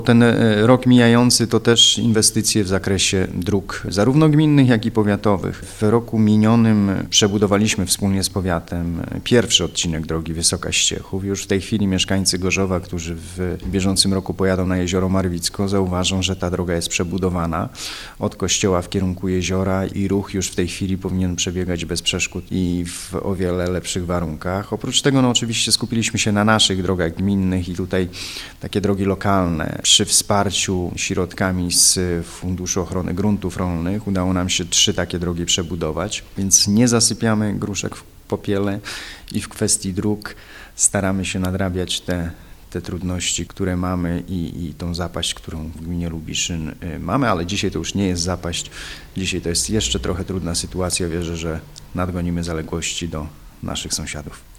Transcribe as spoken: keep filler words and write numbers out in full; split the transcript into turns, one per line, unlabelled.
Ten rok mijający to też inwestycje w zakresie dróg zarówno gminnych, jak i powiatowych. W roku minionym przebudowaliśmy wspólnie z powiatem pierwszy odcinek drogi Wysoka-Ściechów. Już w tej chwili mieszkańcy Gorzowa, którzy w bieżącym roku pojadą na jezioro Marwicko, zauważą, że ta droga jest przebudowana od kościoła w kierunku jeziora i ruch już w tej chwili powinien przebiegać bez przeszkód i w o wiele lepszych warunkach. Oprócz tego no, oczywiście skupiliśmy się na naszych drogach gminnych i tutaj takie drogi lokalne. Przy wsparciu środkami z Funduszu Ochrony Gruntów Rolnych udało nam się trzy takie drogi przebudować, więc nie zasypiamy gruszek w popiele i w kwestii dróg staramy się nadrabiać te, te trudności, które mamy i, i tą zapaść, którą w gminie Lubiszyn mamy, ale dzisiaj to już nie jest zapaść, dzisiaj to jest jeszcze trochę trudna sytuacja. Wierzę, że nadgonimy zaległości do naszych sąsiadów.